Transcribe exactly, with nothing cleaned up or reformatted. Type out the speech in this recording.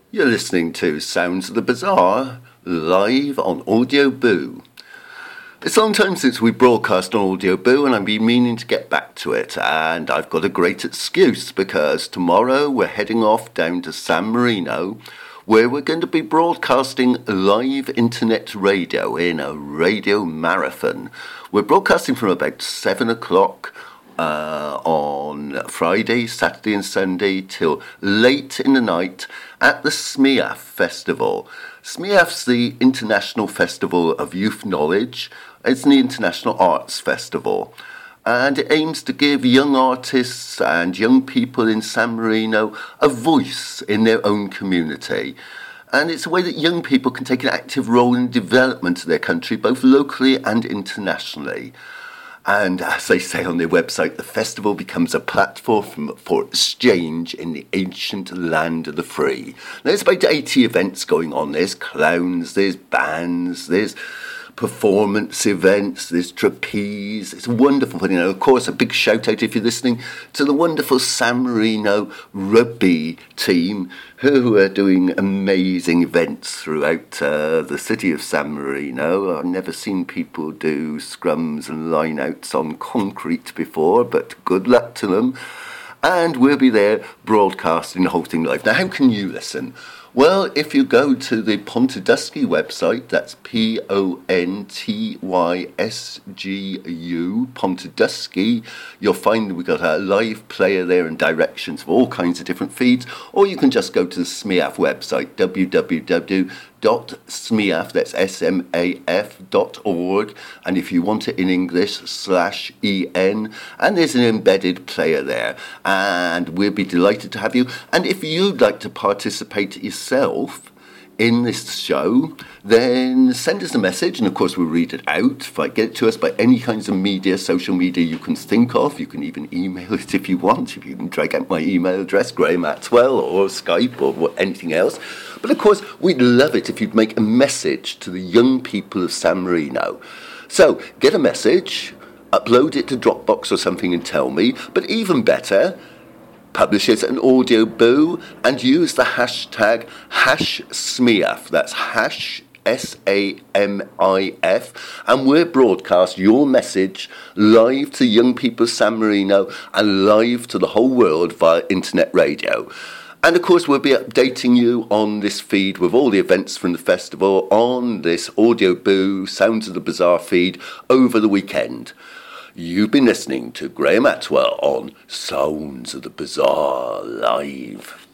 You're listening to Sounds of the Bizarre, live on Audio Boo. It's a long time since we broadcast on Audio Boo, and I've been meaning to get back to it, and I've got a great excuse, because tomorrow we're heading off down to San Marino, where we're going to be broadcasting live internet radio in a radio marathon. We're broadcasting from about seven o'clock Uh, on Friday, Saturday and Sunday till late in the night at the S M I A F Festival. S M I A F's the International Festival of Youth Knowledge. It's the International Arts Festival. And it aims to give young artists and young people in San Marino a voice in their own community. And it's a way that young people can take an active role in the development of their country, both locally and internationally. And as they say on their website, the festival becomes a platform for exchange in the ancient land of the free. There's about eighty events going on. There's clowns, there's bands, there's performance events, there's trapeze. It's wonderful. You know, of course, a big shout out, if you're listening, to the wonderful San Marino rugby team who are doing amazing events throughout uh, the city of San Marino. I've never seen people do scrums and lineouts on concrete before, but good luck to them. And we'll be there broadcasting the whole thing live. Now, how can you listen? Well, if you go to the Pontydysgu website, that's P O N T Y S G U, Pontydysgu, you'll find we've got a live player there and directions for all kinds of different feeds, or you can just go to the S M I A F website, w w w dot smaf, that's S M A F dot org, and if you want it in English, slash E N, and there's an embedded player there, and we'll be delighted to have you. And if you'd like to participate yourself in this show, then send us a message, and of course we'll read it out. If I get it to us by any kinds of media, social media you can think of, you can even email it if you want. If you can drag out my email address, Graham Atwell, or Skype, or anything else. But of course, we'd love it if you'd make a message to the young people of San Marino. So, get a message, upload it to Dropbox or something and tell me, but even better, publish it an Audio Boo and use the hashtag hash S M I A F. That's hash S A M I F, and we'll broadcast your message live to young people of San Marino and live to the whole world via internet radio. And of course, we'll be updating you on this feed with all the events from the festival on this Audio Boo Sounds of the Bizarre feed over the weekend. You've been listening to Graham Atwell on Sounds of the Bizarre Live.